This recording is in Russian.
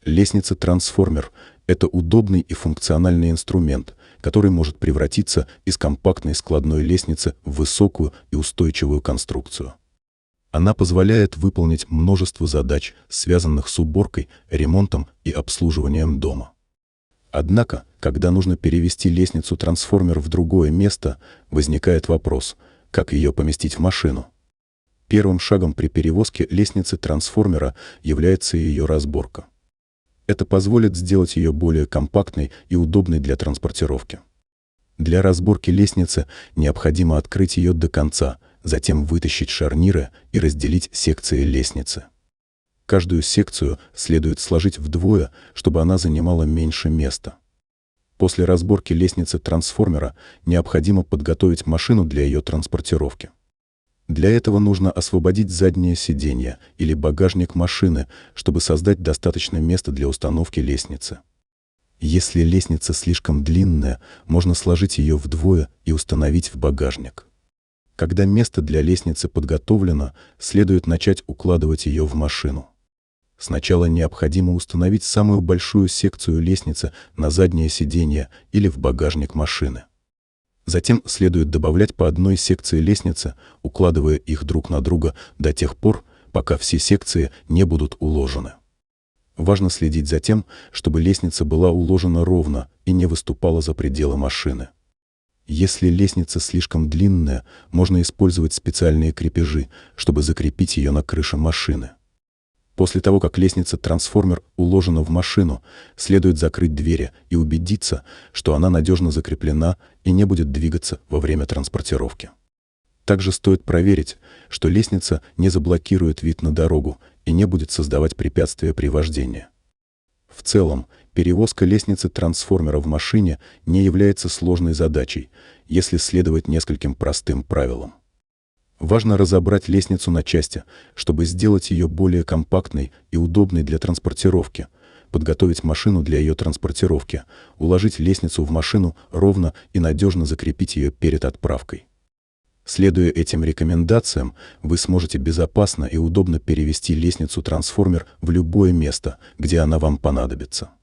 Лестница-трансформер – это удобный и функциональный инструмент, который может превратиться из компактной складной лестницы в высокую и устойчивую конструкцию. Она позволяет выполнить множество задач, связанных с уборкой, ремонтом и обслуживанием дома. Однако, когда нужно перевести лестницу-трансформер в другое место, возникает вопрос, как ее поместить в машину. Первым шагом при перевозке лестницы-трансформера является ее разборка. Это позволит сделать ее более компактной и удобной для транспортировки. Для разборки лестницы необходимо открыть ее до конца, затем вытащить шарниры и разделить секции лестницы. Каждую секцию следует сложить вдвое, чтобы она занимала меньше места. После разборки лестницы-трансформера необходимо подготовить машину для ее транспортировки. Для этого нужно освободить заднее сиденье или багажник машины, чтобы создать достаточно места для установки лестницы. Если лестница слишком длинная, можно сложить ее вдвое и установить в багажник. Когда место для лестницы подготовлено, следует начать укладывать ее в машину. Сначала необходимо установить самую большую секцию лестницы на заднее сиденье или в багажник машины. Затем следует добавлять по одной секции лестницы, укладывая их друг на друга до тех пор, пока все секции не будут уложены. Важно следить за тем, чтобы лестница была уложена ровно и не выступала за пределы машины. Если лестница слишком длинная, можно использовать специальные крепежи, чтобы закрепить ее на крыше машины. После того, как лестница-трансформер уложена в машину, следует закрыть двери и убедиться, что она надежно закреплена и не будет двигаться во время транспортировки. Также стоит проверить, что лестница не заблокирует вид на дорогу и не будет создавать препятствия при вождении. В целом, перевозка лестницы-трансформера в машине не является сложной задачей, если следовать нескольким простым правилам. Важно разобрать лестницу на части, чтобы сделать ее более компактной и удобной для транспортировки, подготовить машину для ее транспортировки, уложить лестницу в машину ровно и надежно закрепить ее перед отправкой. Следуя этим рекомендациям, вы сможете безопасно и удобно перевести лестницу-трансформер в любое место, где она вам понадобится.